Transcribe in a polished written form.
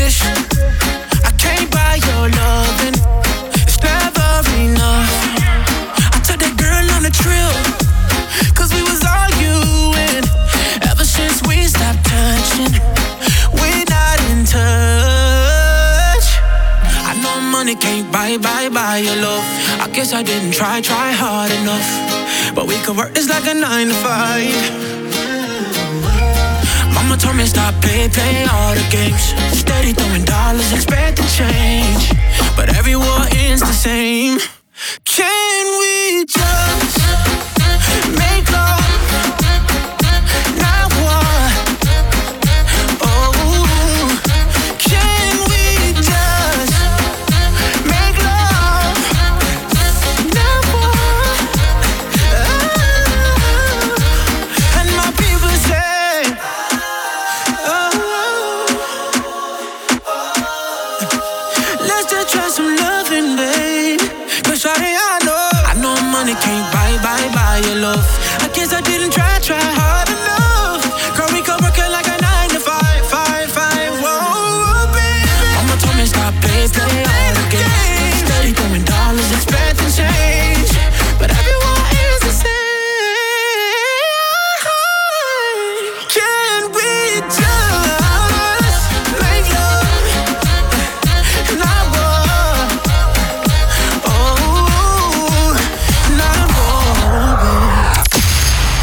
wish. I can't buy your loving. It's never enough. I took that girl on a trip, cause we was arguing. Ever since we stopped touching, we're not in touch. I know money can't buy your love. I guess I didn't try hard enough. But we could work this like a 9 to 5. Mama told me stop play all the games. Steady throwing dollars, expecting change. But every war ends the same. Can we just make love, not war? Oh, can we just make love, not war? Oh, and my people say, let's just try some loving, babe. Cause shawty, I know money can't buy your love.